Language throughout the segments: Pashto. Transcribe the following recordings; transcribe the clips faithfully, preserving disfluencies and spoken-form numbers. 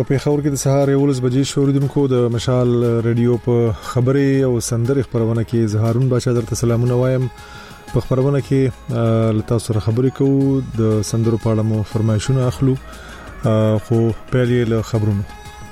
په پیښور کې د سهار یولس بجې شوریدونکو د مشال رادیو په خبري او سندرې خبرونه کې زهارون بچا درته سلامونه وایم. په خبرونه کې لتا سره خبرې کوو د سندرو په اړه مو فرمایشونه اخلو خو پیلې له خبرونو.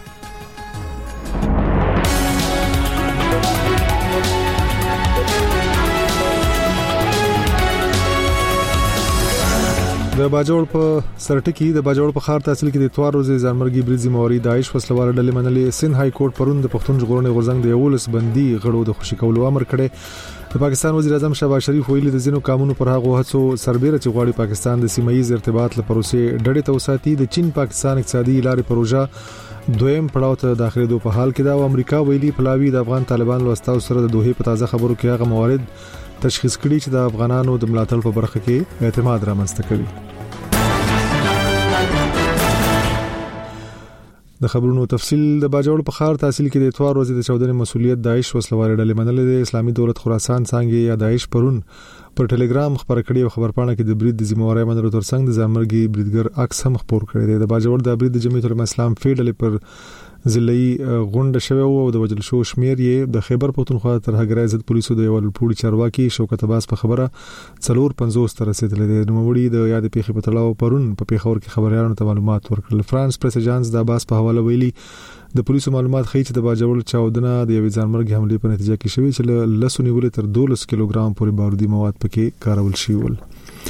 د باجوړ په سرټکی د باجوړ په خار تحصیل کې د اتوار ورځې ځانمرګي بریزي موري داعش وسلوال ډلې منلې. سند های کورټ پرون د پښتون ژغورنې غورځنګ د یولس بندي غړو د خوشی کولو امر کړي. د پاکستان وزیر اعظم شهباز شریف ویلي د زینو قانونو پر هغه هڅو سربېره چې غواړي پاکستان د سیمایي ارتباط لپاره پروسې ډډې ته وساتي. د چین پاکستان اقتصادي لارې پروژه دویم پړاو ته داخلي دوه په حال کې دا او امریکا ویلي پلاوی د افغان طالبان لوستاو سره د دوه په تازه خبرو کې هغه موارد تشخیص کړي چې د افغانانو د ملاتړ په برخه کې اعتماد رامنځته کوي. د خبرونو تفصیل د باجوړ په خار تحصیل کې د اتوار ورځې د چودنې مسولیت داعش وسلوال ډلې منلې. د اسلامي دولت خراسان څنګه یا داعش پرون پر ټلګرام خبر کړي او خبرپاڼه کې د برید د ذمہواری منلو ترڅنګ د ځانمرګي بریدګر عکس هم خبر کړی دی. د باجوړ د برید د جمعیت العلماء اسلام فیډل پر ضلعي غونډه شوه او د وجل شو شمیر یې د خیبر پختونخوا تر هغه عزت پولیسو د یو لپوړي چارواکي شوکت عباس په خبره څلور پنځوس تر رسیدلې د نوموړي د یاد پیښې په تړاو پرون په پیښور کې خبريالانو ته معلومات ورکړل. فرانس پریس اژانس د عباس په حواله ویلي د پولیسو معلومات ښیي چې د باجوړ چاودنه د یوې ځانمرګي حمله په نتیجه کې شوې چې له لسو نیولې تر دولس کیلوګرام پورې بارودي مواد پکې کارول شوي ول.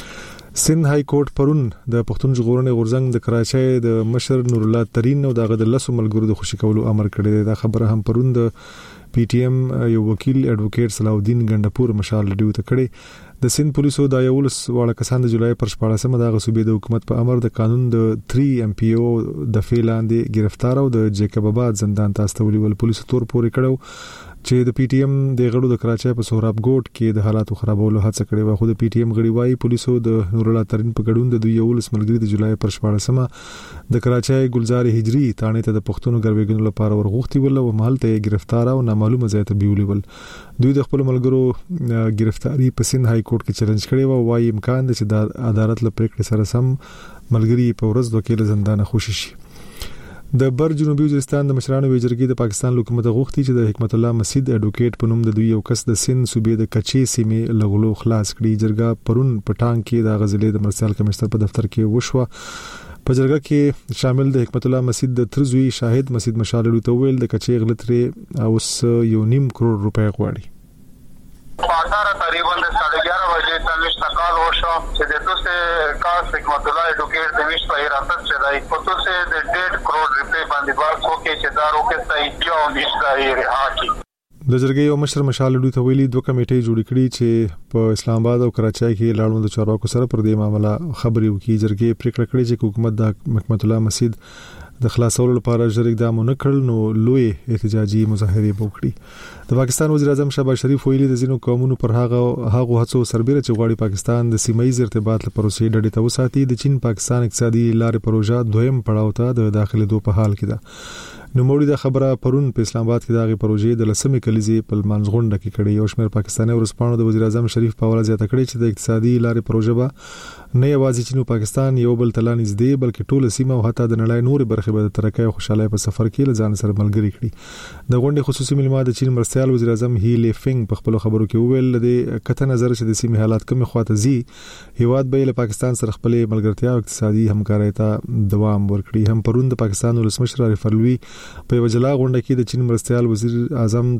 سند های کورټ پرون د پښتون ژغورنې غورځنګ د کراچۍ د مشر نور الله ترين او دغه د لسو ملګرو د خوشی کولو امر کړی. دا خبره هم پرون د پی ټی ایم یو وکیل اډوکیټ صلاح الدین ګندپور مشال رډیو ته کړی. د سند پولیسو د یولس واړه کسان د جولای پر شپاړسمه د صوبې د حکومت په امر د قانون د تری ام پی او د فیلاندې گرفتار او د جیکب آباد زندان ته استولي ول. پولیسو تور پورې کړو چې د پی ټی ایم د غړو د کراچۍ په سهراب ګوټ کې د حالاتو خرابولو هڅه کړې و. خو د پی ټی ایم غړي وايي پولیسو د نور الله ترين په ګډون د دوی یولس ملګري د جولای پر شپاړسمه د کراچۍ ګلزار هجری تانه ته د پښتون ګرویګنو لپاره ورغوښتي ول او محل ته گرفتار او نامعلومه ځای ته بیولي ول. دوی د خپل ملګرو گرفتاری په سند های کورټ کې چیلنج کړی و. وايي امکان دی چې د عدالت لپاره پریکړه سره سم ملګري په ورځ دوه کېله زندان خوشي شي. د بر جنوبي وزیرستان د مشرانو ویجرګي د پاکستان حکومت غوښتي چې د حکمت الله مسجد اډوکیټ په نوم د دوی یو کس د سند صوبې د کچې سیمې لغلو خلاص کړي. جرګه پرون پټان کې د غزلې د مرسال کمشنر په دفتر کې وشوه. په جرګه کې شامل د حکمت الله مسجد د ترزوی شاهد مسجد مشالړو ته ویل د کچې غلطري اوس یو نیم کروڑ روپے غواړي. پاتاره تقریبا د ساڑھے گیارہ بجے تلوش تقال وشو چې د دوسه کاس حکمت الله اډوکیټ د ویش په حراست شدای په توسه د ډیڑھ کروڑ روپے باندې باز کوکې چې دارو کې صحیح یو نشته رها کی. د جرګې یو مشر مشال لډو ته ویلي دوه کمیټې جوړ کړي چې په اسلام آباد او کراچۍ کې لاړو د چارواکو سره پر دې معاملې خبرې وکړي. جرګې پریکړه کړې چې حکومت د حکمت الله مسجد د خلاصولو لپاره ژر اقدام نه کړل نو لوی احتجاجي مظاهره وکړي. د پاکستان وزیر اعظم شهباز شریف ویلي د زینو قومونو پر هغه هغه هڅو سربېره چې غواړي پاکستان د سیمایي ارتباط لپاره پروسې ډډې ته وساتي. د چین پاکستان اقتصادي لارې پروژه دویم پړاو ته د داخلي دوه په حال کې ده. نو موږ د خبره پرون په اسلام آباد کې دغه پروژې د لسمې کلیزي په منځغونډه کې کړې. یو شمېر پاکستاني ورسپانو د وزیر اعظم شریف په حواله زیاته کړې چې د اقتصادي لارې پروژه به نه یوازې چین او پاکستان یو بل تل نږدې بلکې ټول سیمه او حتی د نړۍ نور برخې به د ترقۍ او خوشحالۍ په سفر کې لزان سره ملګری کړي. د غونډې خصوصي ملما د چین مرستيال وزیر اعظم هی لیفنګ په خپل خبرو کې وویل د کته نظر چې د سیمه حالات کم خواته زی هیواد به له پاکستان سره خپل ملګرتیا او اقتصادي همکارۍ ته دوام ورکړي. هم پرون د پاکستان ولسمشر عارف علوي په وجلا غونډه کې د چین مرستيال وزیر اعظم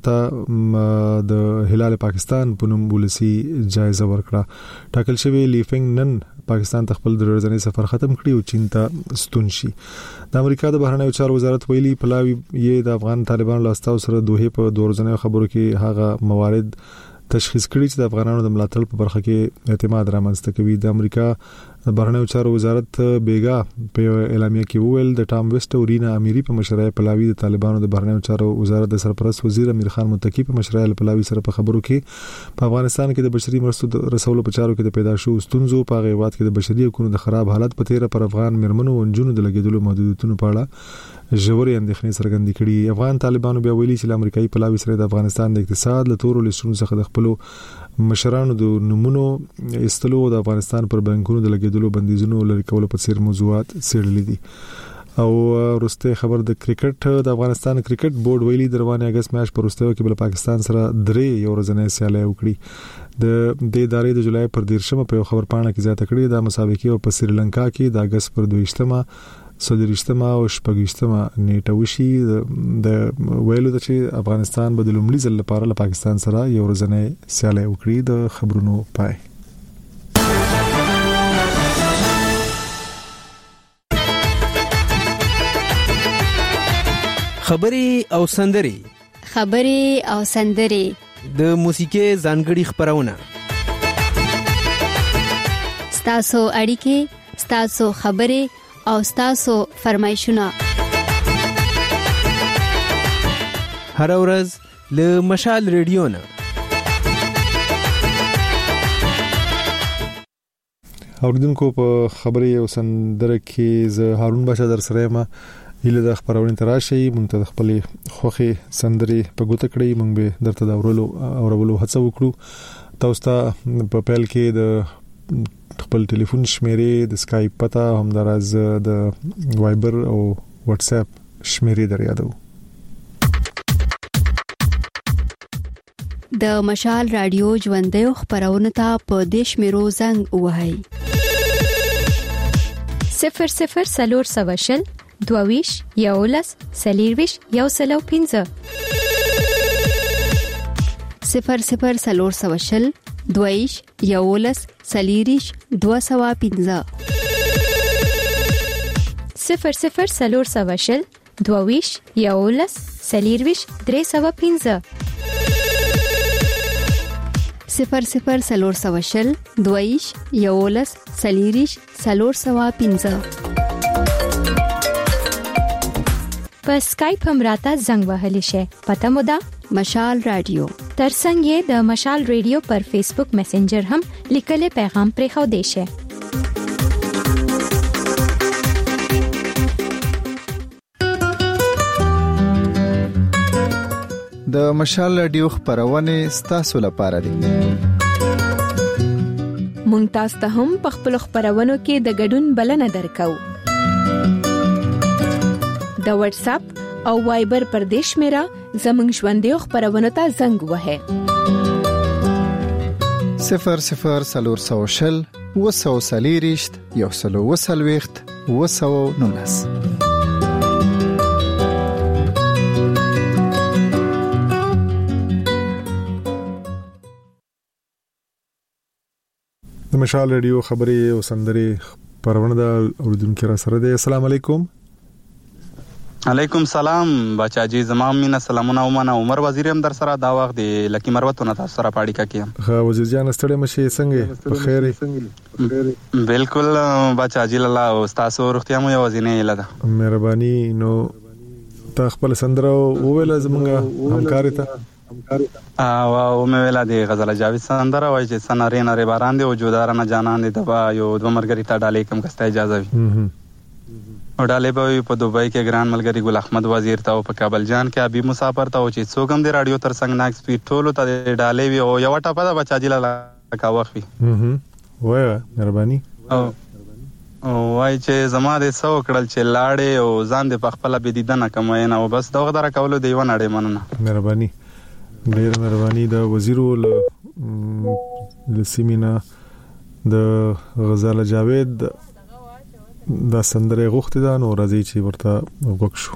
ته د هلال پاکستان په نوم ولسی جایزه ورکړه. ټاکل شوی لیفنګ نن پاکستان ته خپل درځنې سفر ختم کړي او چین ته ستون شي. د امریکا د بهرنیو چارو وزارت ویلي پلاوی یې د افغان طالبانو لاستاو سره دوه په دورځنې خبرو کې هغه موارد تشخیص کړي چې د افغانانو د ملاتړ په برخه کې اعتماد رامنځته کوي. د امریکا د بهرنیو چارو وزارت بیګا په اعلامیه کې وویل د ټام ویسټ او رینا امیری په مشرۍ پلاوی د طالبانو د بهرنیو چارو وزارت د سرپرست وزیر امیر خان متقی په مشرۍ پلاوی سره په خبرو کې په افغانستان کې د بشري مرستو رسولو په چارو کې د پیدا شو ستونزو په غیوات کې د بشري حقوقو د خراب حالت په تیره پر افغان مرمنو او جنونو د لګیدلو محدودیتونو په اړه ژورې اندېښنې څرګندې کړي. افغان طالبانو بیا ویلي چې امریکایي پلاوی سره د افغانستان د اقتصاد له تورو لیستونو څخه د خپل مشرانو د نمونو استلو د افغانستان پر بانکونو د لګیدلو بندیزونو لري کولو په څیر موضوعات څېړلې دي. او ورسته خبر د کرکټ د افغانستان کرکټ بورډ ویلي د روانه اگست میاش پر ورسته کې بل پاکستان سره درې یو ورځنۍ سیالي وکړي د د ادارې د جولای پر دیرشمه په خبر پاڼه کې زیاته کړې د مسابقې او په سریلانکا کې د اگست پر دویشتمه سودریشتمه او شپږشتمه نیټه وشي د ویلو د چې افغانستان به د لومړي ځل لپاره له پاکستان سره یو ورځنۍ سیالي وکړي. د خبرونو پای. خبري او سندري خبري او سندري د موسیقي ځانګړي خبرونه ستاسو اړیکې ستاسو خبري او ستاسو فرمایشونه هر ورځ له مشال ریډیو نه اوریدونکو په خبري او سندره کې ز هارون باشا در سره ما هله د خبرونه تراشي مونږ ته خپل خوخي سندري په ګوته کړی مونږ به درته دا اورلو اورولو هڅه وکړو. تاسو ته په پیل کې د خپل ټلیفون شمیرې د اسکایپ پتا هم دراز د وایبر او واتس اپ شمیرې دریادو. د مشال رادیو ژوندې خبرونه ته په دیش میرو زنګ وهاي صفر صفر سلور سواشل دوویش یولس سلیرویش یو سلو پینزه صفر صفر سلور سواشل دوویش یولس سلیریش دو سوا پینزه صفر صفر سلور سواشل دوویش یولس سلیرویش درې سوا پینزه صفر صفر سلور سواشل دوویش یولس سلیریش سلور سوا پینزه. په اسکایپ هم راته زنګ وهلی شي. پته مو ده مشال رادیو. ترڅنګ یې د مشال رادیو پر فیسبوک میسنجر هم لیکل پیغام پرې خو دی شي. د مشال رادیو خبرونه ستاسو لپاره دي. مونږ تاسو ته هم په خپل خبرونو کې د ګډون بلنه درکو. د واتس اپ او وایبر پر دیش میرا زمنګ ژوندې خبرونه ته زنګ وهه صفر صفر سلور سوشل وسو سلیریشت یو سلو وسلويخت وسو نونس. د مشال رادیو خبري او سندري پرونه د اوریدونکو را سره دی. السلام علیکم. علیکم سلام بچاجي زمام مینا سلامونه ومنه عمر وزیر هم در سره دا وخت دی لکی مروتونه تاسو سره پاړی کا کیم. ها وزیر جان ستړي مشي څنګه په خیر؟ بالکل بچاجي لاله او تاسو روغتیا مو یوازینه اله ده. مهرباني نو تا خپل سندره وویل زمونږه همکاري ته او او مې ویلا دی غزل جاوید سندره وای چې سنارې نری باران دی او جودار نه جانان دی دبا یو دو مرګری تا ډالې کم کسته اجازه وي او ډالې به په دوبۍ کې ګران ملګری ګل احمد وزیر ته او په کابل جان کې ابي مسافر ته او چې څوکم دی رادیو تر څنګ ناک سپیډ ټولو ته ډالې وي او یو ټاپه دا بچا جلا کا وخت وي وای مهرباني او او وای چې زما دې سو کړل چې لاړې او ځان دې په خپل بيدیدنه کمای نه او بس دغه دره کولو دی ونه اړې مننه. مهرباني ډیر مهرباني د وزیرو ل سیمینا د غزال جاوید دا سندره غوښته ده نو راځي چې ورته وګښو.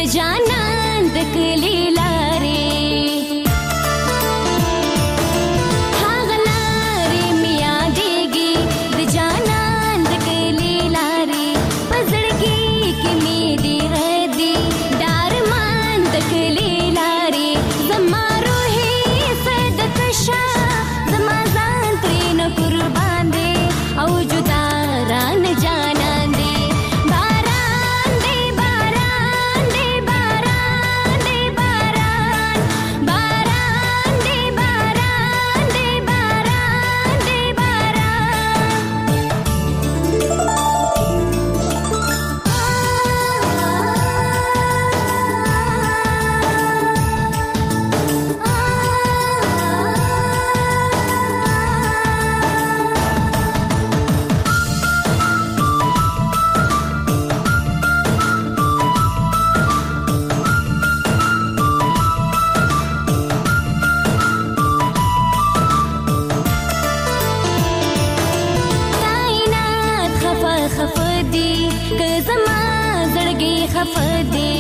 جانان د کلی لارې هغه لارې مې یادېږي د جانان د کلی لارې په زړګي کې مې دې ردي ډارمان د کلی لارې زما روحي صدقشه زما ځان ترې نه قربان دی او جدا ران جانان دی باران دی باران دی باران دی باران باران دی باران دی باران دی کائنات خفا خفا دی که زما زړګي خفا دی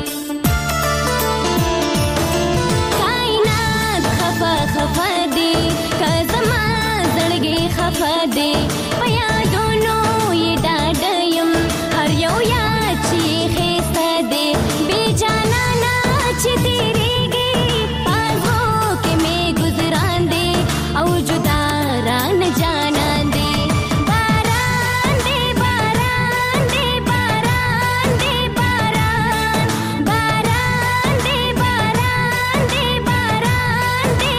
کائنات خفا خفا دی که زما زړګي خفا دی په یادونو یې ډاډ یم هر یو یاد چې ښایسته دی بې جانانه چې تېرېږي پازو کې مې ګزران دی او جدا ران جانان دی باران دی باران دی باران دی باران باران دی باران دی باران دی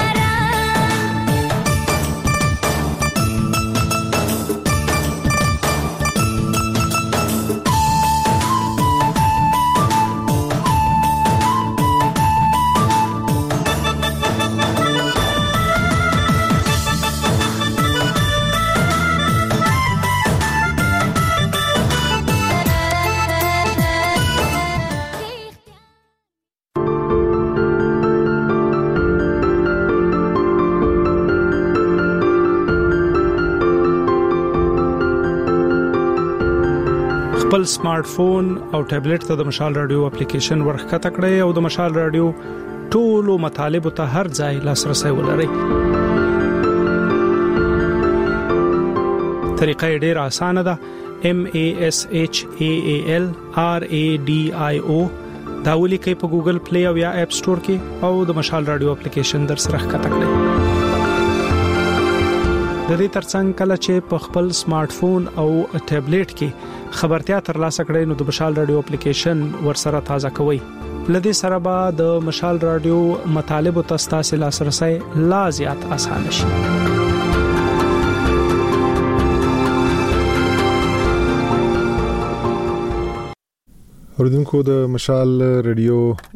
باران خپل سمارټ فون او ټابلیټ ته د مشال رادیو اپلیکیشن ورخکته کړئ او د مشال رادیو ټولو مطالبه ته هر ځای لاسرسي ولرئ. طریقه ډیره اسانه ده. M A S H A A L R A D I O دا ولیکئ په ګوګل پلی او یا اپ سٹور کې او د مشال رادیو اپلیکیشن در سره ښکته کړئ. د دې ترڅنګ کله چې په خپل سمارټ فون او ټابلیټ کې خبرتیا ترلاسه کړئ نو د مشال رادیو اپلیکیشن ورسره تازه کوئ. لدې سره به د مشال رادیو مطالبه تاسو لاسرسي لا زیات آسان شي. اوریدونکو د مشال رادیو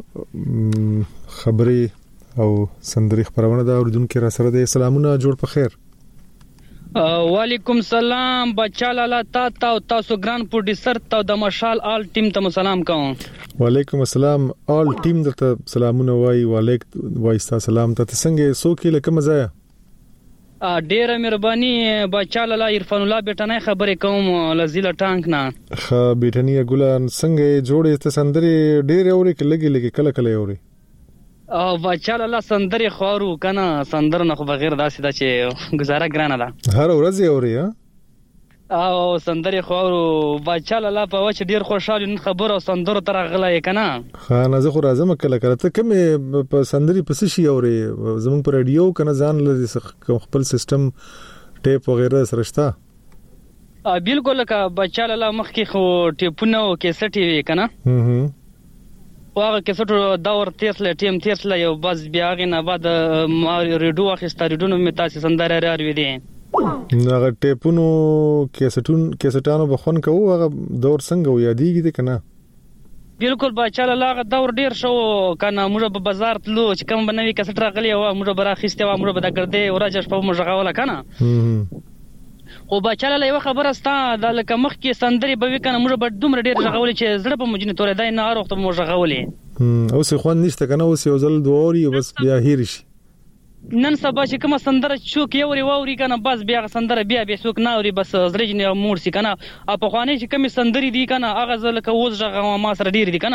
خبري او سندري خبرونه دا اوریدونکو را سره د سلامونه جوړ په خیر. وعلیکم سلام بچاله لا تا تا تاسو ګران پروډوسر ته د مشال آل ټیم ته سلام کوم. وعلیکم السلام آل ټیم درته سلامونه وای. وعلیکم وایستا سلام ته څنګه سوکې لکه مزه ډیره مهرباني بچاله لا عرفان الله بیٹنه خبرې کوم لزیل ټانک نه خ بیٹنی ګلان څنګه جوړې ته سندري ډېر اوري کلهږي لګي کله کله اوري او بچاله لا سندري خورو کنه سندر نه خو بغیر داسې دا چې گزاره ګرانه ده هر ورځ اوري ها او سندري خورو بچاله لا په وچ ډیر خوشاله نن خبر او سندر تر غلای کنه خانه زه خو راځم کله کله ته کوم په سندري پس شي اوري زمون پر رادیو کنه ځان لري خپل سیستم ټیپ وغیرہ سرشتہ بالکل کا بچاله لا مخ کې خو ټیپونه او کیسټي وی کنه هم واغه کیسټو داور تیسله ټیم تیسله یو بس بیا غنه بعد ریډو اخیسته ریډونو می تاسو سندره راوي دي هغه ټیپونو کیسټون کیسټانو بخون کوو هغه دور څنګه یادېږي دي کنه بالکل بچاله لاغه دور ډیر شو کنه موږ په بازار تلو چې کوم بنوي کیسټ راغلی و موږ برا خسته و موږ به دا ګرځي ورځ په موږ غواله کنه خو بچاله له یو خبره ستا د لکه مخ کې سندري به وکنه موږ به دومره ډیر غولې چې زړه په مجنه تورې دای نه اروخته موږ غولې اوس خو نشته کنه اوس یو ځل دووري بس بیا هیر شي نن سبا چې کوم سندره چوک یوري ووري کنه بس بیا سندره بیا به څوک نه اوري بس زړه نه مور سي کنه په خوانې چې کوم سندري دي کنه هغه ځل که اوس ژغه ما سره ډیر دي کنه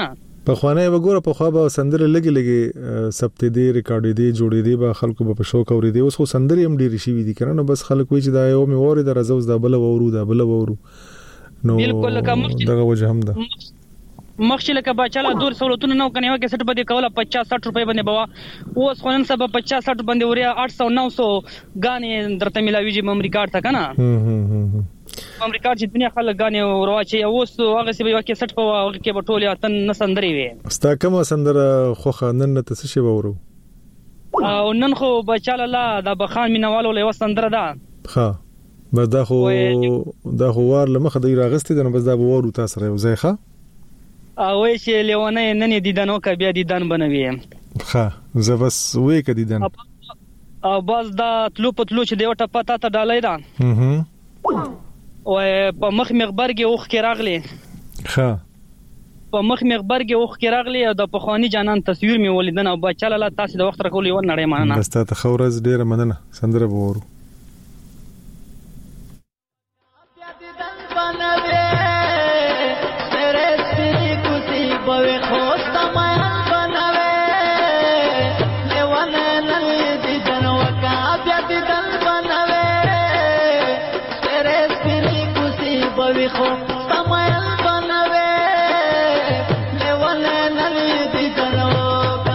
په خوانه وګوره په خوا به سندره لګي لګي سبت دی ریکارډ دی جوړې دی به خلکو په شوق اوري دی اوس خو سندره هم ډېری شي دي کنه بس خلک وی چې دا یو مې وره د رزوز د بل وورو د بل وورو نو بالکل دغه وجه هم ده مخشي لکه بچاله دور سہولتونه نو کنه وکه سټ بده کوله پچاس ساٹھ روپے باندې بوا اوس خو نن سبا پچاس ساٹھ باندې وریا آٹھ سو نو سو غانې درته ملاویږي ممری کارت تا کنه هم هم هم امریکا چې دنیا خلک غانې ورواچي اوس هغه سی وکه سټ په هغه کې بټولیا تن نسندري وي ستا کوم سندره خوخه نن ته څه شی وورو او نن خو بچاله لا د بخان مینوالو له وسندره ده ها بس دا خو دا خو ور لمخه دی راغستې د نو بس دا وورو تاسو راو ځای او چې لیونه نن دیدنو ک بیا دیدن بنوي ها زه بس وې ک دیدن او بس دا تلو پتلو چې دیوټه پتا ته ډالای دا هم او په مخ مخبرګي اوخ کې راغلي ها په مخ مخبرګي اوخ کې راغلي او د پخوانی جانان تصویر می ولیدنه او بچاله لا تاسو د وخت راکول یو نړۍ مانه بس ته خورز ډیره مننه سندره وورو بوي خوست ما بنوي لونه نن دي جنوکا بیا دي دل بنوي تیرے سپری کوسی بوي خوست ما بنوي لونه نن دي جنوکا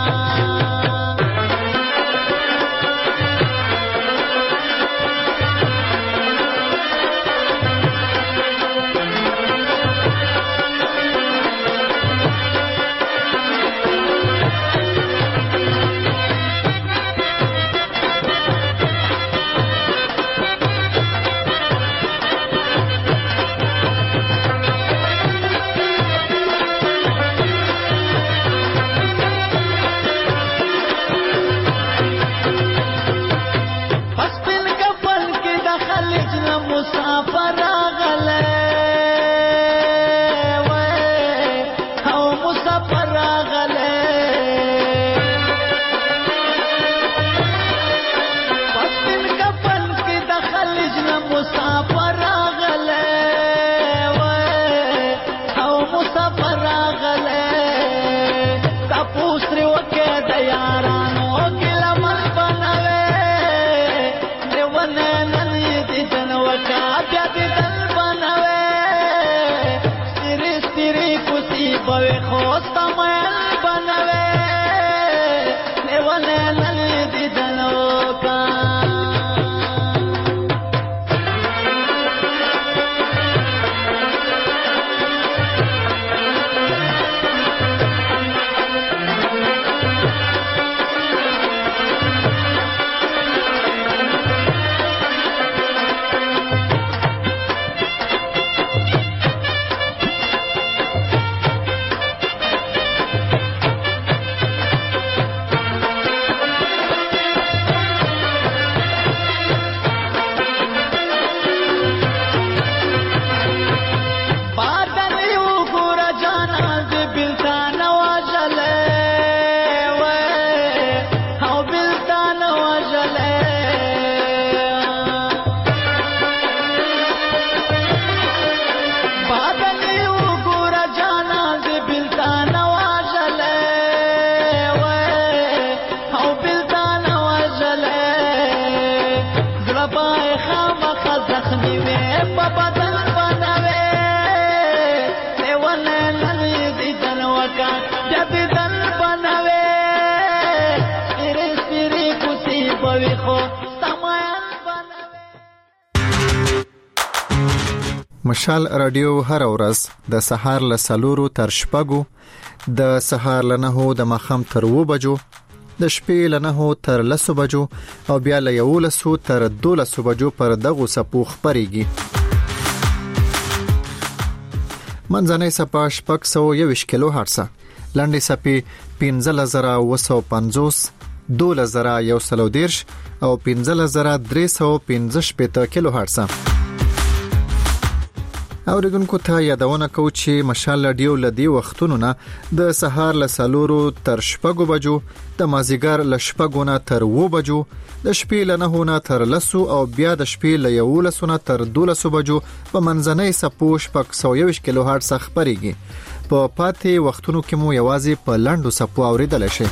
مشال رادیو هر ورځ د سهار له سلورو تر شپږو د سهار له نهو د ماښام تر و بجو د شپې له نهو تر لسو بجو او بیا له یولسو تر دولسو بجو پر دغو سپو خپرېږي. منځنۍ سپه شپږ سوه یوویشت کیلو هرڅه، لنډې سپې پنځلس زره اوه سوه پنځوس، دولس زره یو سل او دېرش او پنځلس زره درې سوه پنځه شپېته کیلو هرڅه. اوریدونکو ته یادونه کوو چې مشال رادیو لدی وختونو نه د سهار له سلورو تر شپږو بجو، د مازیګر له شپږو نه تر و بجو، د شپې له نهو نه تر لسو او بیا د شپې له یولسو نه تر دولسو بجو په منځنۍ سپو شپږ سوه یوویشت کیلو هرتز خپرېږي. په پاتې وختونو کې مو یوازې په لاندو سپو اوریدل شي.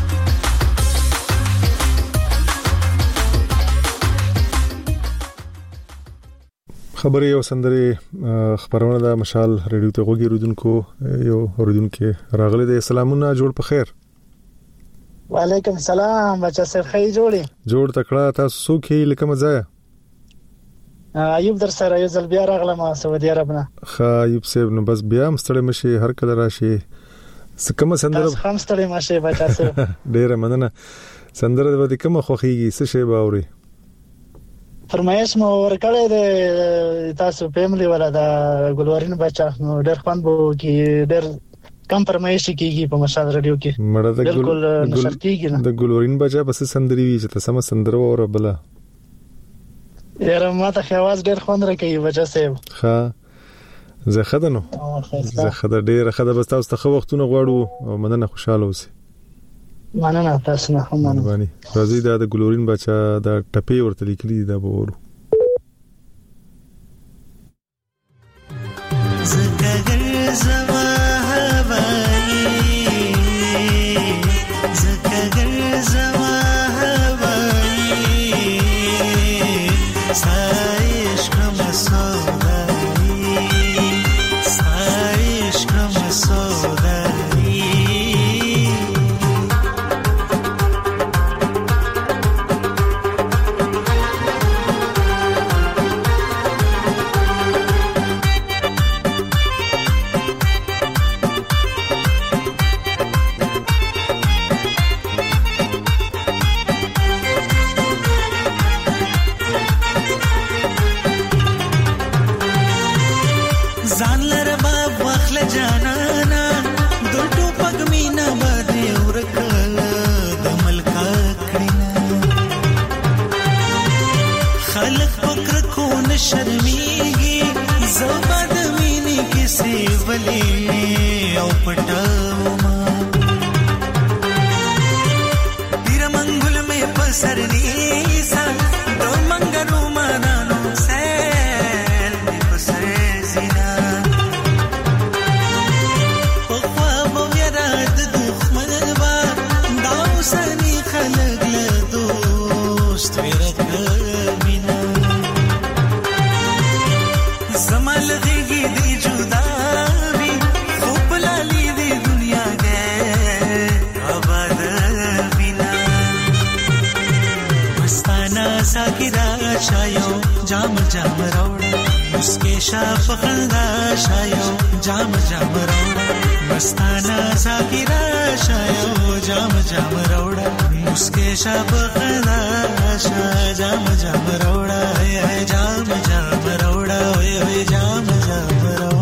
خبري او سندري خبرونه د مشال رادیو ته غوږی رودونکو یو رودونکو راغلي د سلامونه جوړ په خیر. وعلیکم السلام بچا سر خی جوړي جوړ تکړه تاسو کې لکه مزه ایوب در سره یو ځل بیا راغلم سعودي عرب نه. خا ایوب صاحب نو بس بیا مستړی مشي هر کله راشي کوم سندره تاسو هم ستړی مشي بچا سر ډیره مننه. سندره د دې کوم خوخيږي څه شی باوري فرمایش مو ورکړی د تاسو فیملی ولا د ګلورین بچا نو ډېر خوند بو کې ډېر کم فرمایش کیږي په مشال رادیو کې مړه د بالکل نشر کیږي د ګلورین بچا بس سندري وی چې تاسو سم سندره وره بل یاره ماته خواز ډېر خوند راکوي بچا صاحب. ښه زه خدانو زه خدای ډېر خدای بس تاسو ته وختونه غواړو او مننه خوشاله اوسئ. مننه تاسو نه هم مننه. راځي دا د ګلورین بچا د ټپي ورته لیکلي دا به ورو زګر زما هوایی زګر زما هوایی سایش کوم سودای سایش کوم سودای जाम जाम रौड़ा उसके शाफ खंदा शायो जाम जाम रौड़ा मस्ताना साकिरा शायो जाम जाम रौड़ा उसके शाफ खंदा शायो जाम जाम रौड़ा जाम जाम रौड़ा जाम जाम रौड़ा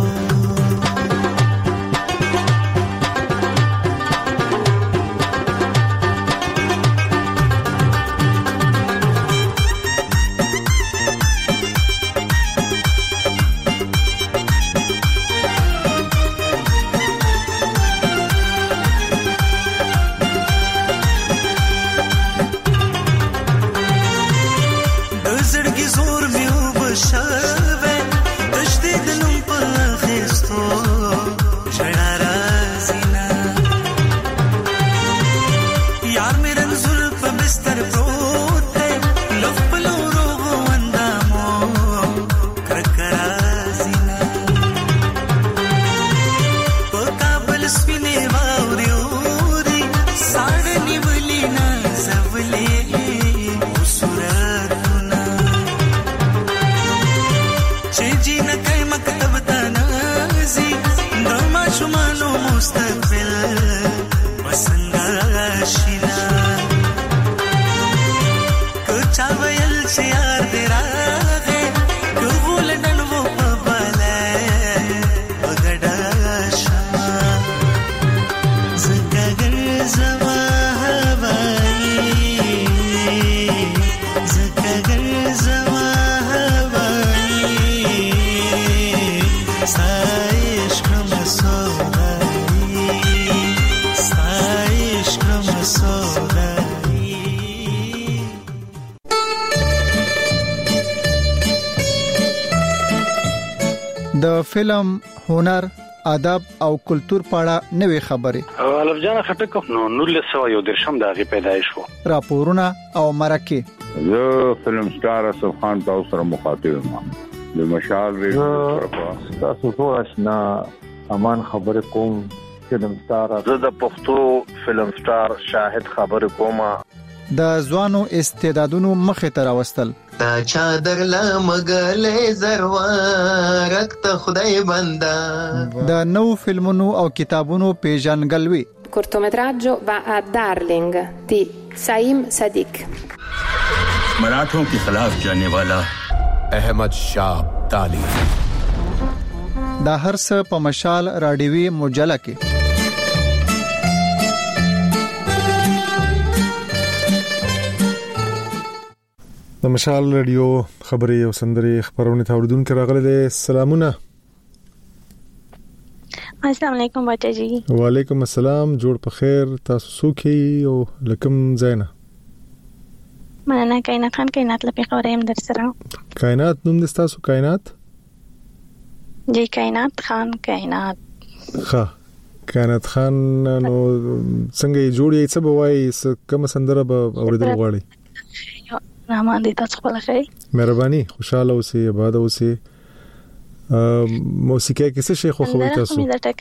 د فلم، هنر ادب او کلچر په اړه نوې خبرې. الف جان خټک نو نولس سو یو درشم دغه پیدایش وو. راپورونه او مرکه. زه فلم سٹار اسف خان تاسو سره مخاطب یم. د مشال ریډیو تاسو ټول آشنا امان خبر کوم. فلم سٹار زه د پښتو فلم سٹار شاهد خبر کوم. د ځوانو استعدادونو مخه ته راوستل. تا چادر لا مګلې زروارک ته خدای بندا. د نو فلمونو او کتابونو پیژنګلوي. cortometraggio va a Darling di Saim Sadiq. मराठों के खिलाफ जाने वाला अहमद शाह अब्दाली. دا هر څه په مشال رادیوي مجله کې. د مشال رادیو خبري او سندري خبرونه تاوردونکو راغلي دي. سلامونه. السلام علیکم بچا جی. وعلیکم السلام. جوړ په خیر. تاسو سوکي او لکم زینا. مننه کائنات خان. کائنات لپاره خبرم در سره. کائنات نوم د تاسو کائنات؟ جی کائنات خان. کائنات ښه کائنات خان. نو څنګه یې جوړې څه بوای کوم سندره به اوریدل غواړي؟ رامان دي تاسو خپل خیر. مهرباني. خوشاله اوسئ. آباد اوسئ. موسیقي کې څه شي خو خوي تاسو؟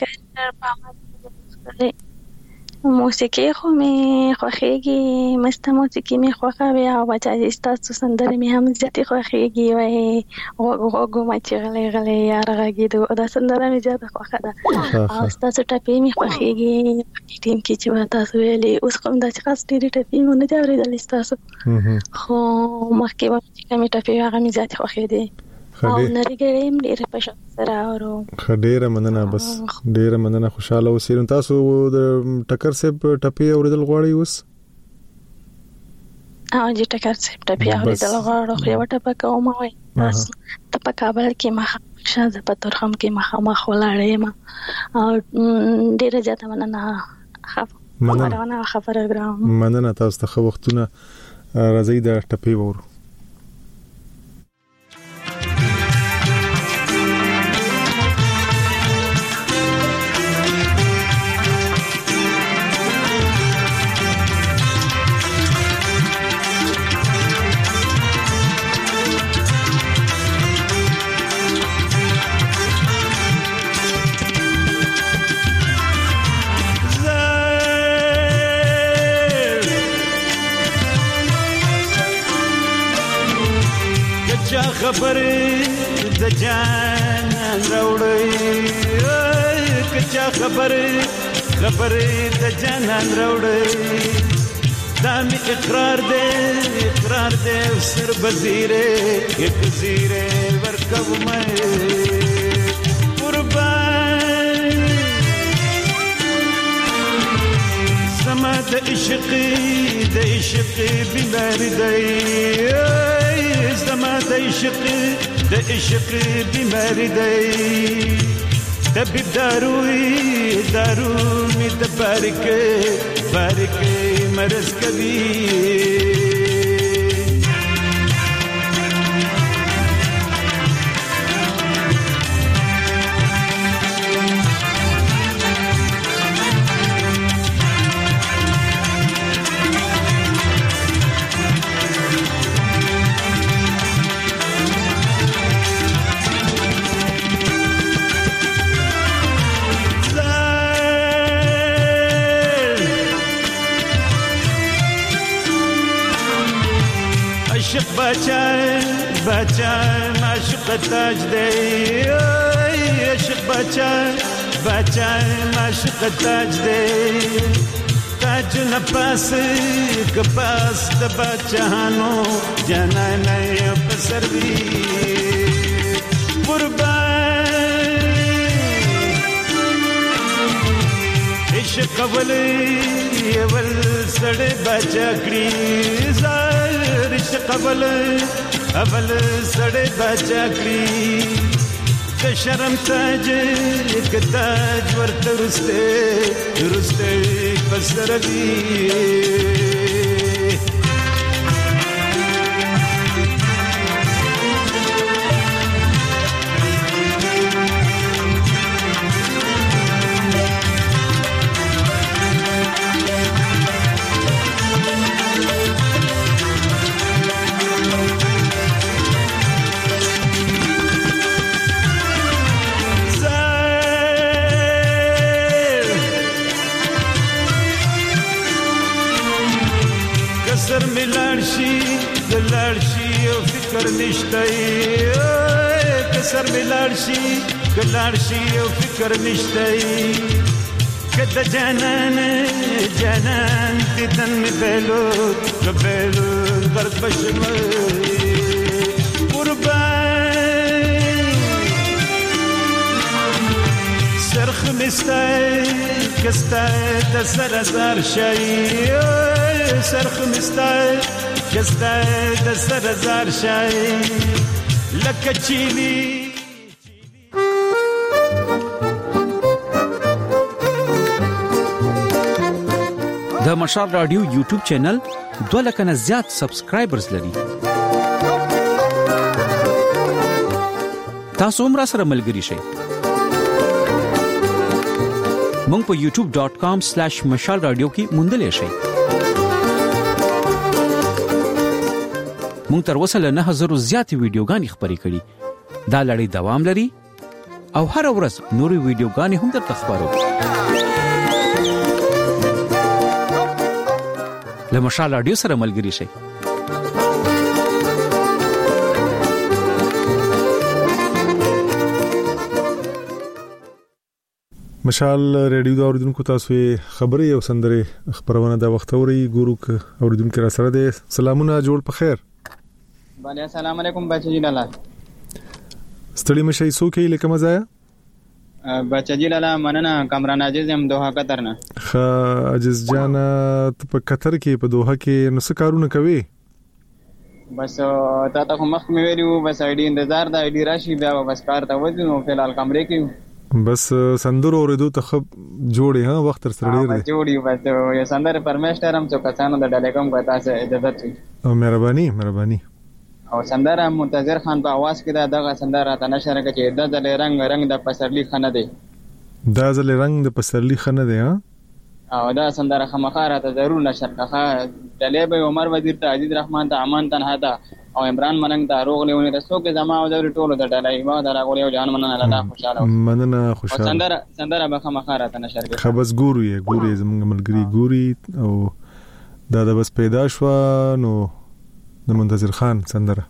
موسیقي خو می خوخيږي. مست موسیقي می خوخه او بچا تاسو سندره می هم ځتي خوخيږي وای او غو ما چې غلې غلې یار غږی دا سندره می زیاته خوخه ده. او تاسو ټپې می خوخيږي ټیم کې چې تاسو ویلي اوس کوم د خاص ډېری ټپې مونږ نه اورېدل تاسو. خو مخکې وخت کې می ټپې هغه می زیاته خوخه دي. او نریګړم ډېر په شان سره اورو. خډېره مننه. بس ډېره مننه. خوشاله اوسئ. تاسو د ټکر سه ټپی اوریدل غواړئ اوس؟ او چې ټکر سه ټپی اوریدل غواړو خو یو ټپه کوم وای. بس ته په کابل کې ما شاده په ترخم کې ما مخ ولاړې ما او ډېر زیاته مننه. خف مننه خبره ګرام. مننه. تاسو ته خو وختونه راځي د ټپی وورو. خبرې د جان راوړې کچا خبرې خبرې د جان راوړې دا می اقرار دې اقرار دې سر بزیره یک زیره ورکو مې قربان سما د عشق د عشق بلار دی زما د عشق د عشق بیماری دی طبیب داروی دارو می د بارک بارک مرض کبھی بچا بچا معشوق تاج دی عشق بچا بچا معشوق تاج دی تاج نه پاس کپاس د بچانو جنان یې پسروي قربان عشق ولې ول سړې بچا کړی قبل اول سړې بچا کړی د شرم تاج یک تاج ورته رسته رسته پسروي ملارشي دلارشي او فکر نشتای کسر ملارشي دلارشي او فکر نشتای کده جانان جانان تدن بلو بلو غرب بشمي قربان سرخ مستای کستای دسر زار شای سرخ مستای کستای دسر زار شای لکه چیلی د مشال رادیو یوټیوب چینل دوه لک نه زیات سبسکرایبرز لري. تاسو هم را سره ملګري شئ. مونږ په یوټیوب ډاٹ کام سلیش مشال رادیو کې موندلې شئ. مونږ تر اوسه له نه هزار زیاتې ویډیوګانې خپرې کړې. دا لړۍ دوام لري او هر ورځ نورې ویډیوګانې هم درته خپرو. له مشال رادیو سره ملګري شئ. مشال ریډیو دا اوریدونکو تاسو خبرې او سندره خبرونه دا وخت اوري ګورو ک اوریدونکو را سره ده. سلامونه جوړ په خیر. باندې السلام علیکم بچی لالا. ستړي مشي سو کې لکه مزایا بچی لالا مننه کامران عاجز هم دوحه قطر نه. خ عاجز جان په قطر کې په دوحه کې نو څه کارونه کوي؟ بس تا ته مخ مې ویلو بس اې ډي انتظار دا اې ډي راشي بیا بس کار ته وځو نو فلحال کمرې کې بس سندر اوریدو ته خب جوړي ها وخت تر سره ډیر دی جوړي بس یو سندر پرمیشټر هم څو کسانو د ډالکم کوي تاسو اجازه چي او مهرباني مهرباني او سندر منتظر خان په आवाज کې دا دغه سندر راته نشر کې د ځل رنگ رنگ د پسرلی خنه دی دا ځل رنگ د پسرلی خنه دی ها او دا سندر خمخاره ته ضرور نشر کخه دلیب عمر وزیر ته عزیز رحمان ته امان تنها ته او عمران مننګ ته روغلیونه ته څوک زما او د ټولو د ډلای ما دا راغلی او جان مننه الله خوشاله مننه خوشاله سندر سندر به خمخاره ته نشر کې خبس ګوري ګوري زمونږ ملګری ګوري او دا د بس پیدا شو نو د منتظر خان سندره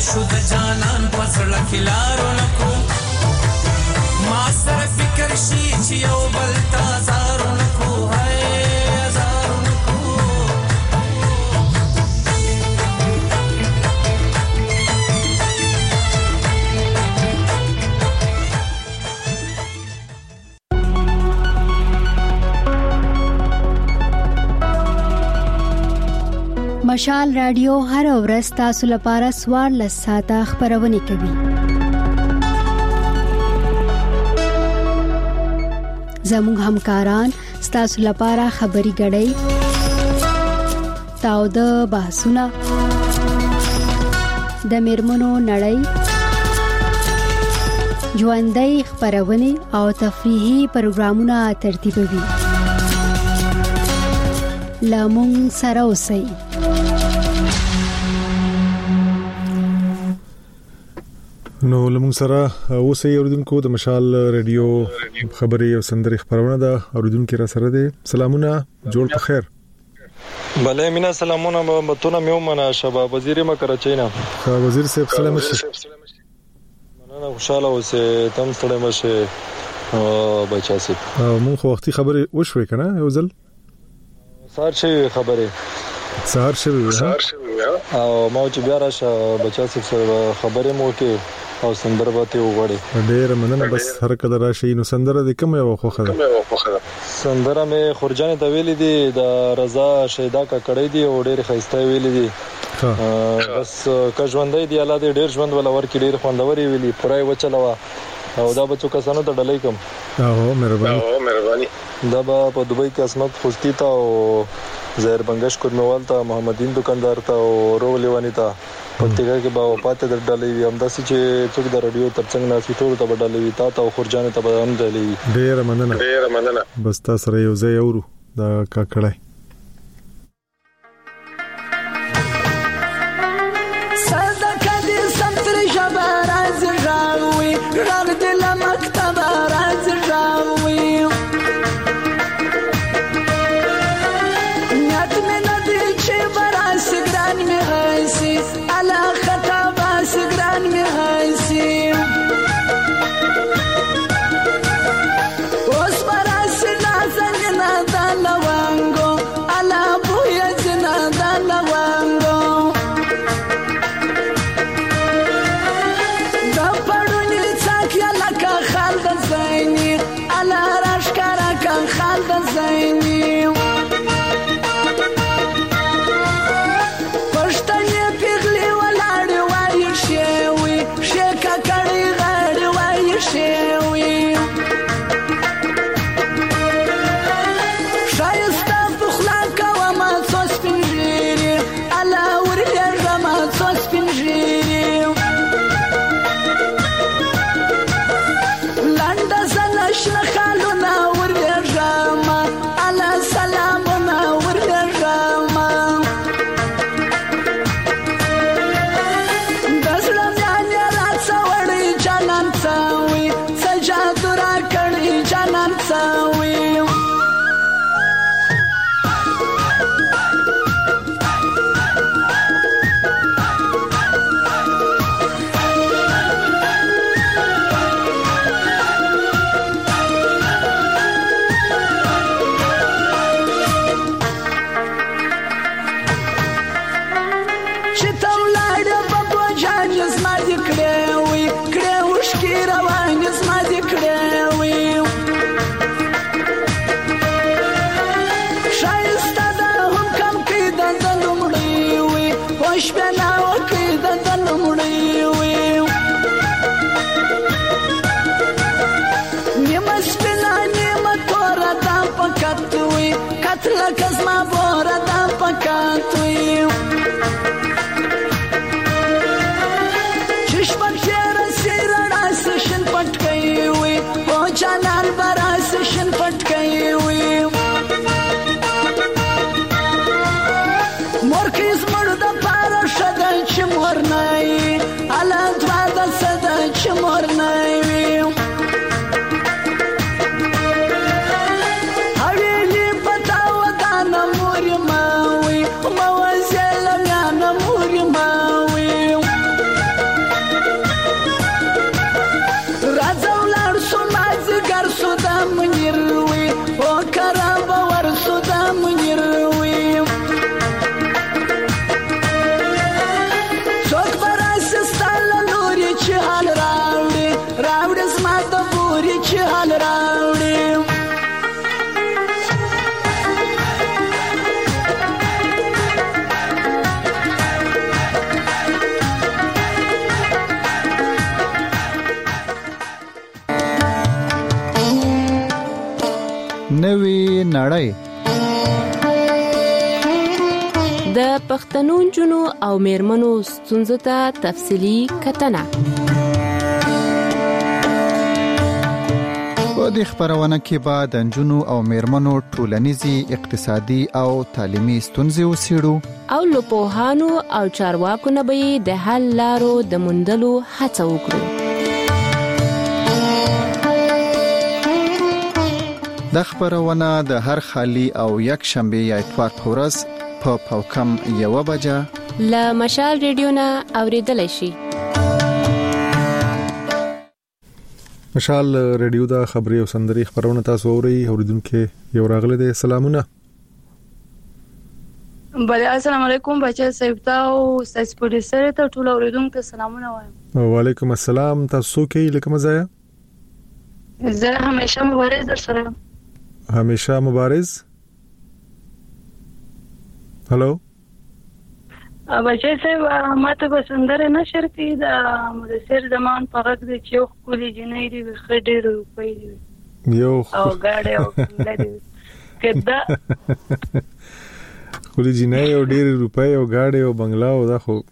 شو د جانان پسړه کلارو نکو ما سره فکر شي چې یو بل تازارو نکو هاي زارو نکو مشال رادیو هر ورځ تاسو لپاره سوار لساته خبرونه کوي. زموږ همکاران تاسو لپاره خبري غړي تاو د بحثونه د میرمنو نړۍ ژوندۍ خبرونه او تفریحي پروګرامونه ترتیبوي. لامون سره اوسئ. نو لمون سره اوسې اوریدونکو د مشال رادیو خبري او سندري خبرونه ده. اوریدونکو را سره دي. سلامونه، جوړ په خیر. بله مینا سلامونه متونه میو منا شباب وزیر ما کراچینا. ښه وزیر صاحب سلام شه. مننه خوشاله اوسه تم ستړی مشه او بچا سي. مون خو وختي خبري وشوي کنه یو ځل. سار شي خبره. سار شي سار شي او ما چې بیا راشه بچا سي سره خبره مو کې او سندره باندې وغوړي. ډېر مننه. بس هر کله راشي نو سندره د کوم یو خوخه ده؟ کوم یو خوخه ده؟ سندره مې خورجان ته ویلې دي د رضا شیدا کا کړې دي او ډېر خسته ویلې دي. بس که ژوندۍ دی الله دې ډېر ژوند ولا ورکې ډېر خوندوري ویلي پرای وچلوا او دا بچو کسانو ته ډلې کوم. او مهرباني او مهرباني. دا په دوبۍ کې اسمت خوستی تا او زهر بنگش کورموال ته محمدین دکاندار ته او رو لیوانی ته پکتیکا کې با پاتې د ډلې وي همداسې چې څوک د رادیو ترڅنګ ناسي ټول ته ډلې وي تا ته او خورجان ته به هم ډلې وي. ډېر مننه. ډېر مننه. بس تاسو سره یو ځای اورو دا کاکړای. صدقه دې ستر جبر از راوي رغ دل مکتب راز راوي نیت مې ندی چې براس ګران مې هسي الا خطا باس ګران مې هسي اوس براس نازل نه دلوانګو الا بویا جنا دلوانګو دا پړونی څاکیا لکه خالد زيني الا راشکارا کان خالد زيني Cause my board at the pacatui Chish Pakshara Sira Session Patkaiwi Pochanan Bara Session Patkaiwi Morkis Murda Para Shada Chimornai Aladvada Sada Chimornai نوې نړۍ د پښتنو جنو او میرمنو ستونزو ته تفصيلي کتنه. په دې خبرونه کې به د جنو او میرمنو ټولنیزي، اقتصادي او تعلیمي ستونزې وسیړو او لپوهانو او چارواکو نه به د حل لارو د موندلو هڅه وکړو. د خبرونه د هر خالی او یک شنبه یا اتوار پورس په پاوکم یو بجه ل مشال ریډیو نه اوریدل شي. مشال ریډیو دا خبري او سندري خبرونه تاسو اوري اوریدونکو یو راغله دي. سلامونه. بله السلام علیکم بچا صاحب تاسو ساس پولیسره ته ټول اوریدونکو سلامونه وایم. وعلیکم السلام. تاسو کې لکه مزایا زه همیشه مبارز در سره. همیشه مبارز. هلو بچا صاحب ماته به سندره نشر کی دا مدثر زمان پغک د چیو کولی جنې دی خډې روپې دی یو او غاډه او لري کدا کولی جنې او ډېر روپې او غاډه او بنگلا او دا خو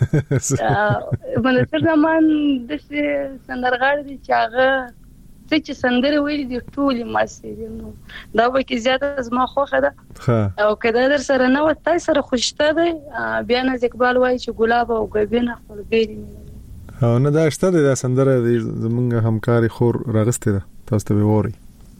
مدثر زمان د سندرغاړي دی چاغه چې سندره ویلي دی ټولي ماسي نو دا به کې زیاته زما خوخه ده او کدا در سره نه وته سره خوشته ده بیا نه اقبال وای چې ګلاب او غبینه خپل بیري او نه دا شته دا سندره زمونږ همکاري خور راغسته ده تاسو ته ووري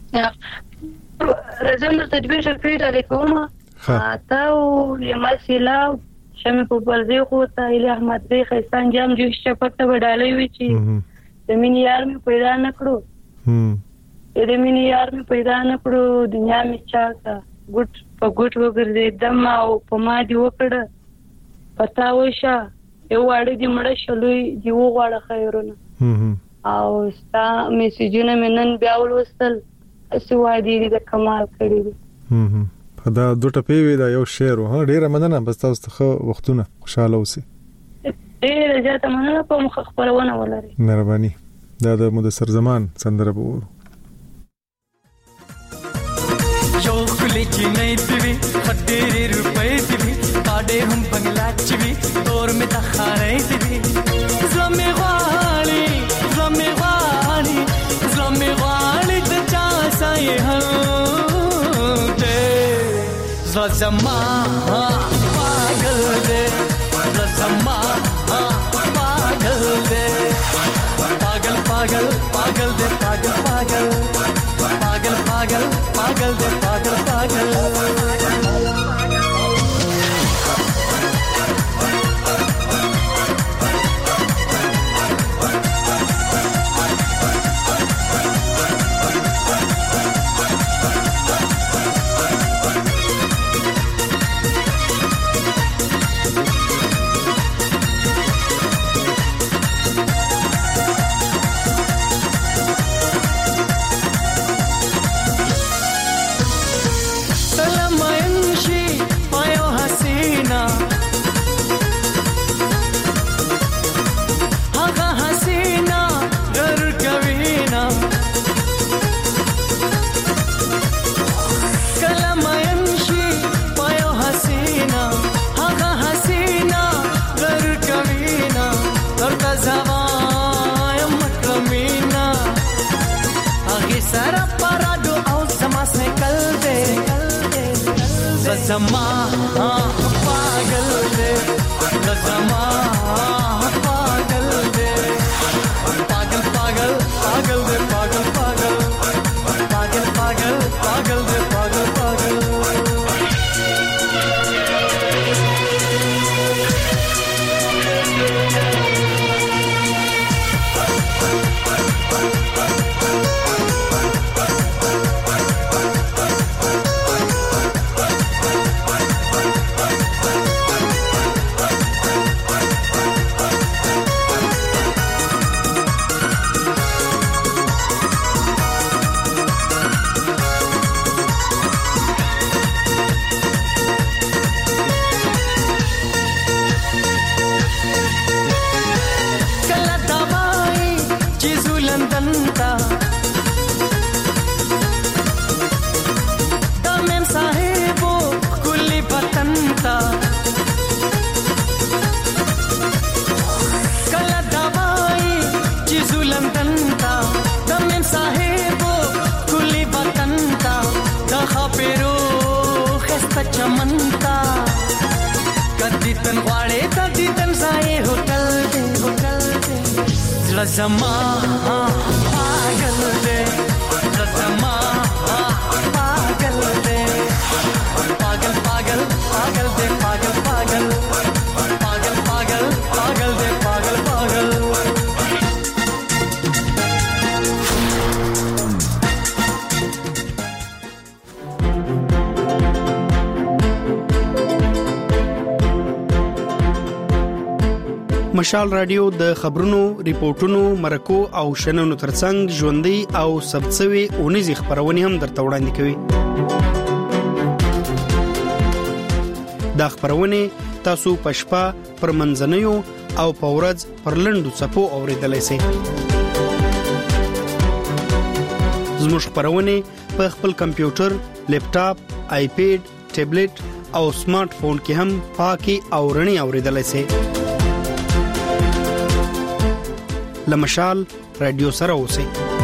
راځم تدبیر شپې علیکم تا او لمسلا شمه په بلځي خو ته اله احمد بي خستان جام جو شپته وډالې وی چې زمين یار مې پیدا نکړو هم دې مې یار مې پیدا نکړو دنیا مې چاته ګټ په ګټ وګرځې دم او په ما دی وکړه پتا وشه یو واړې دې مړ شلوي دی وغواړه خیرونه هم او ستا میسجونه منن بیا ولوستل اسی وادي د کمال کړی هم دا دوه ټپې وی دا یو شعر ها ډیره مننه بس تاسو ته وختونه خوشاله اوسئ. ډیره زیاته مننه په مخ خبرونه ولري. مهرباني. دا د مدثر زمان سندره به وورو. یو کلی چې نه دی خټېری روپې دی پاډې هم بنگلا چې وی تور می ته خارې دی زمې غالي زمې غالي زمې غالي د چا سای هم زما پاگل دے زما پاگل دے پاگل پاگل پاگل دے پاگل پاگل پاگل پاگل پاگل دے پاگل پاگل زما پاگل دے زما پاگل دے پاگل پاگل پاگل دے پاگل پاگل پاگل پاگل پاگل دے پاگل پاگل زلزما پاگل دے زلزما پاگل دے پاگل پاگل پاگل دے پاگل پاگل پاگل پاگل پاگل دے پاگل پاگل مشال رادیو د خبرونو، ریپورتونو، مرکو او شننو ترڅنګ ژوندۍ او سبڅوي اونیزي خبرونه هم درته وړاندې کوي. دا خبرونه تاسو پښپا پر منځنیو او پورز پر لندو صفو اوریدلای شئ. زموږ خبرونه په خپل کمپیوټر، لیپټاپ، آیپیډ، ټابلیټ او سمارټ فون کې هم پاکي او رڼي اوریدلای شئ. لمشال رادیو سره اوسئ.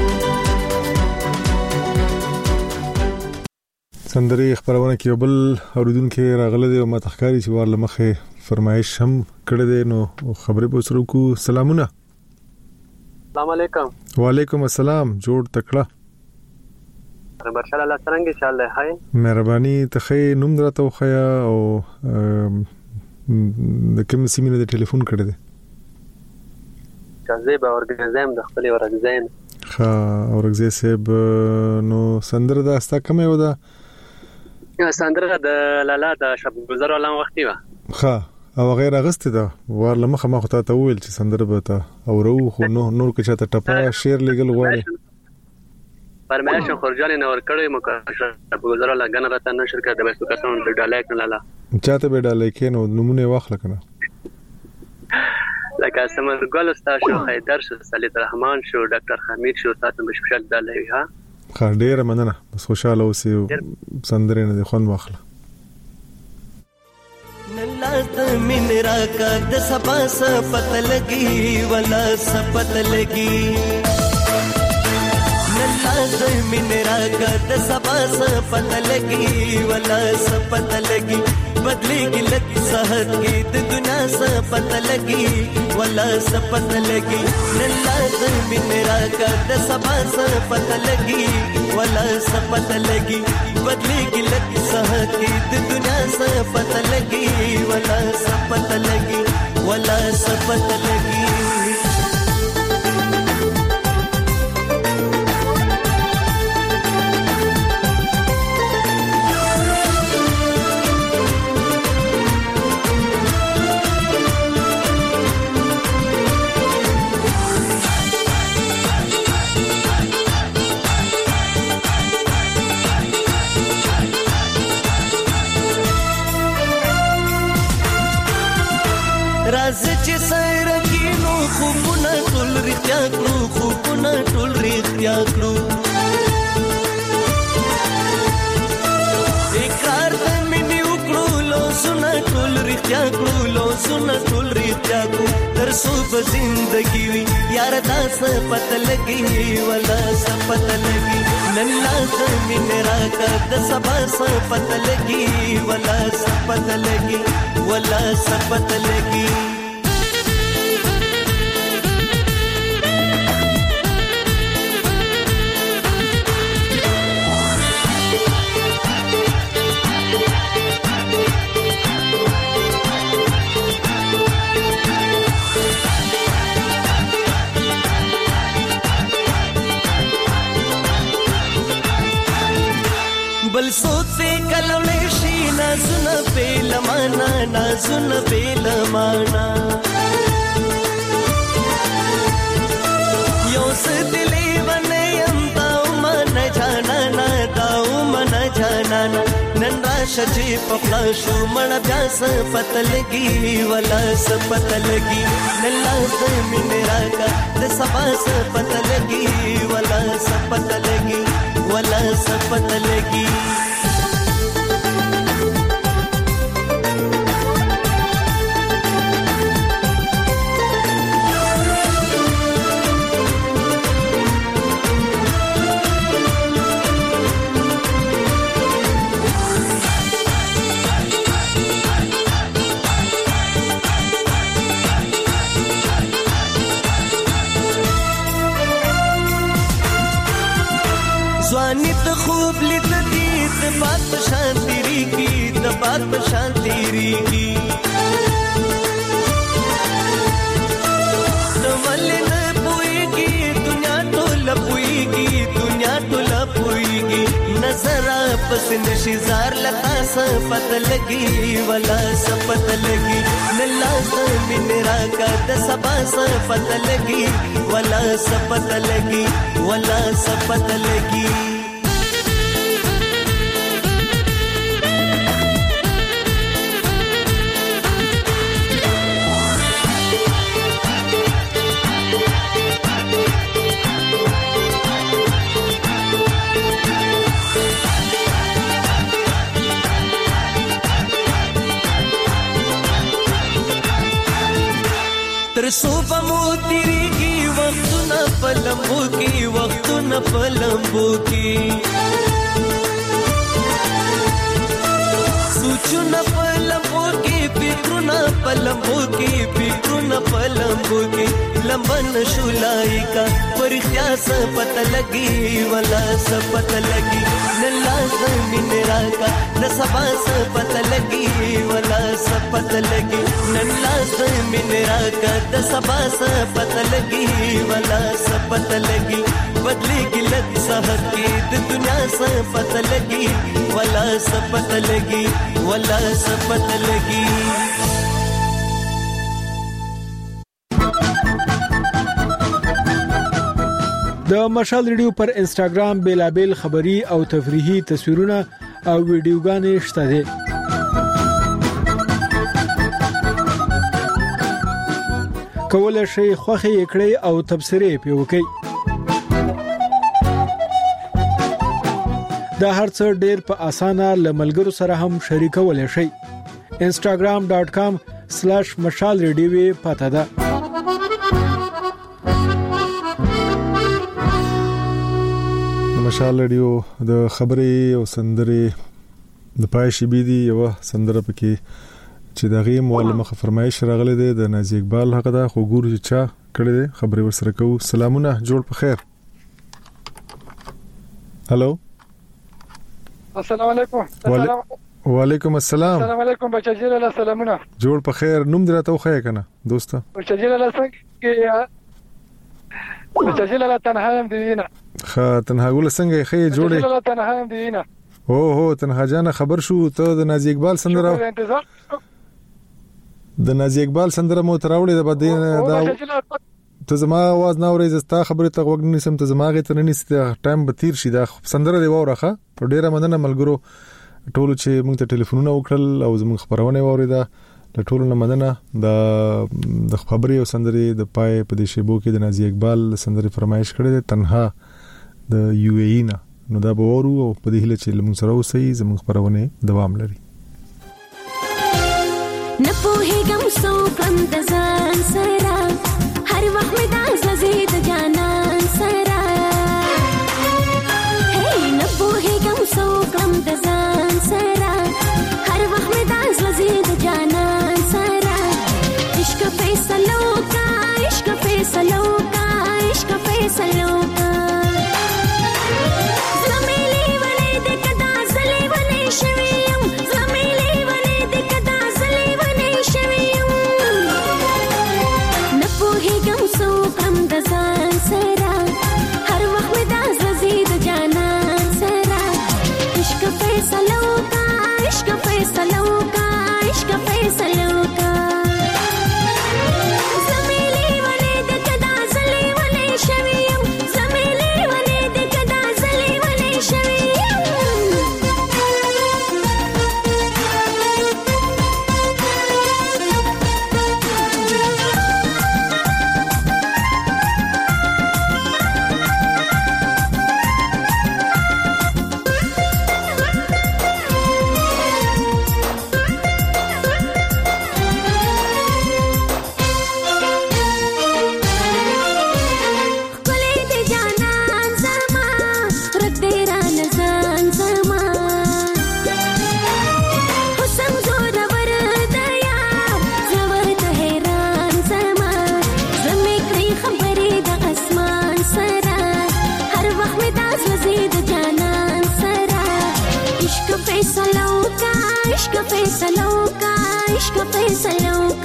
سندري خبرونه کې بل اوریدونکو راغله دی او متخکاری چې ور لمخه فرمایش هم کړی دی نو خبرې به سره کو. سلامونه. السلام علیکم. وعلیکم السلام. جوړ تکړه. برشال الله څنګه ان شاء الله. هاي مهرباني ته نوم درته وخیا او د کوم سیمینه د ټلیفون کړی دی؟ کازه به اورګنایزم د خپل اورګنایزم. ها اورګنایزم سیب نو سندره دا استا کومه و دا؟ یا سندره د لالا د شب گزار ولم وختي و. ها او غیر اغسته دا ورله مخه ما خو ته ویل چې سندره به تا اورو خو نو نور کې چاته ټپا شیر لګل غواړي. فرمایش خرجان نور کړی مو شب گزار لا غن راته نشر کړ د بس کسون د ډالای کړه لالا. چاته به ډالای کینو نمونه واخل کنه. لکه سمر ګل استاد شو، حیدر شو، سلیت رحمان شو، ډاکټر حمید شو، تاسو مشکل دلوي. ها خیر ډیر مننه. بس خوشاله اوسئ. سندره نه خوان واخله. نلاست من راکا د سبا سپت لګي ولا سپت لګي نلاست من راکا د سبا سپت لګي ولا سپت لګي بدلېږي لکه صحت کې د دنیا سپت لګي ولا سپت لګي نن لازم راکا د سبا سپت لګي ولا سپت لګي بدلېږي لکه صحت کې د دنیا سپت لګي ولا سپت لګي ولا سپت لګي. راز چې سره کینو خوبونه ټول رښتیا کړو خوبونه ټول رښتیا کړو اقرار د مینې وکړو لوسونه ټول رښتیا کړو لوسونه ټول رښتیا کړو تر څو په زندګي وي یار تاسو پته لګي ولا سپته لګي نن لازم مینې راکا د سبا سپته لګي ولا سپته لګي ولا سپته لګي. بل سوچے کلوړې شي نازونه پیلمانا نازونه پیلمانا یو ستلې باندې ام تاو من جانا نا تاو من جانا نن راشه چې په خلاصو مړ بیا سپت لګي ولا سپت لګي نن لازم مې راکا د سبا سپت لګي ولا سپت لګي ولا سپت لګي. ځواني ته خوب لید دي د باد په شان تیریږي د باد په شان تیریږي نو ولې نه پوهېږي دنیا ټوله پوهېږي دنیا ټوله پوهېږي نظر پس نشي زار لتا څه پته لګي ولا څه پته لګي نلا څه مين راکا د سبا څه پته لګي ولا څه پته لګي ولا څه پته لګي تر صوبه مو تیریږي وختونه په لمبو کې وختونه په لمبو کې سوچونه په لمبو کې فکرونه په لمبو کې فکرونه په لمبو کې لمبن شولای کا پرختیا څه پته لګي ولا څه پته لګي نلا زمين راکا د سبا څه پته لګي ولا څه پته لګي نلا زمين راکا د سبا څه پته لګي ولا څه پته لګي بدلی ګلت سحر کې د دنیا څه پته لګي ولا څه پته لګي ولا څه پته لګي د مشال ریډیو پر انستګرام بیلابل خبری او تفریحي تصویرونه او ویډیوګانې شته دي کولای شئ خوښي کړئ او تبصرې پې وکړئ دا هرڅه ډېر په اسانه لملګرو سره هم شریکولای شئ instagram dot com slash mashal radio پته ده مشال ریډیو د خبرې او سندرې د پایشي بيدي یو سندره پکې چې دغه معلومه فرمایش راغله ده د نازي اقبال حق ده خو ګورو چې چا کړي ده خبرې ورسره کوو سلامونه جوړ په خیر هالو السلام علیکم وعلیکم السلام السلام علیکم بچا جلاله سلامونه جوړ په خیر نوم درته وخی کنه دوست بچا جلاله څنګه بچا جلاله تنها هم دینه خا تنها ګول څنګه خې جوړې جلاله تنها هم دینه او هو تنها جان خبر شو ته د نازي اقبال سندره د نازي اقبال سندره مو تراوړې د بدین دا ته زما आवाज نه اورې زستا خبره ته وګ نه سم ته زماغه ته نه نسته ټایم به تیر شي دا سندره دی وورخه په ډیره مننه ملګرو ټول چې موږ ته ټلیفونونه وکړل او زموږ خبرونه ووریدا د ټول نه مننه د د خبرې او سندره د پای په دې شیبو کې د نازي اقبال سندره فرمایش کړې تنها د یو ای نه نو دا به ورو او په دې هله چې موږ سره اوسې زموږ خبرونه دوام لري نه پوهېږم څو کم د ځان سره هر وخت مې دا زید جانان سره هی نه پوهېږم څو کم د ځان سره هر وخت مې دا زید جانان سره عشق فیصلو کا عشق فیصلو کا عشق فیصلو کا زمیلی ولې د کدا زلې ولې شویم زمیلی ولې د کدا زلې ولې شویم عشق فیصلو کا عشق فیصلو